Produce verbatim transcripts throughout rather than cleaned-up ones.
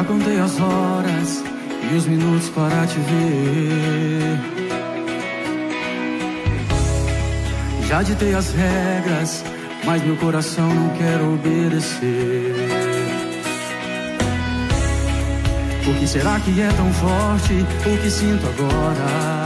Já contei as horas e os minutos para te ver. Já ditei as regras, mas meu coração não quer obedecer. Por que será que é tão forte o que sinto agora?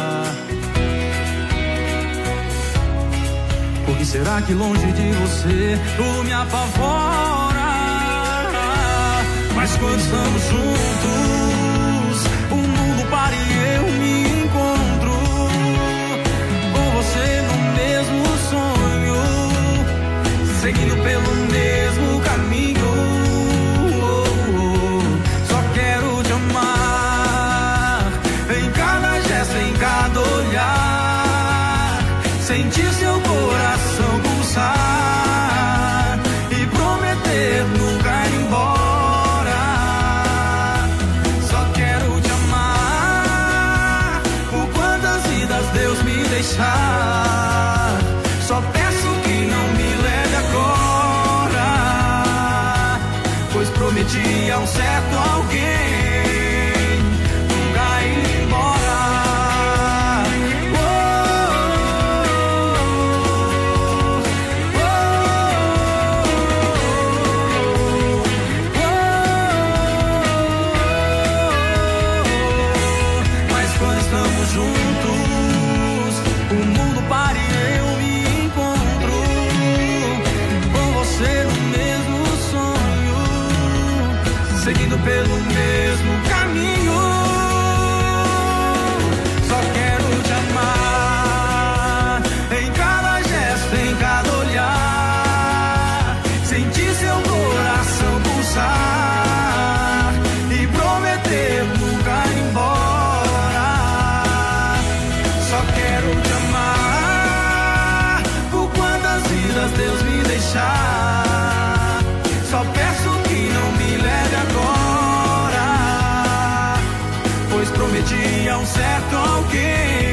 Por que será que longe de você tudo me apavora? Mas quando estamos juntos, o mundo para e eu me encontro com você no mesmo sonho, seguindo pelo mesmo caminho. Só quero te amar em cada gesto, em cada olhar, sentir seu coração pulsar e prometer nunca ir embora. Deus me deixar, só peço que não me leve agora, pois prometi a um certo alguém nunca ir embora. Oh, oh, oh, oh, mas quando estamos juntos, o mundo para e eu me encontro com você no mesmo sonho, seguindo pelo mesmo caminho. Só quero te amar em cada gesto, em cada olhar, sentir seu coração pulsar e prometer nunca ir embora. Só quero te amar por quantas vidas Deus me deixar. Só peço que não me leve agora, pois prometi a um certo alguém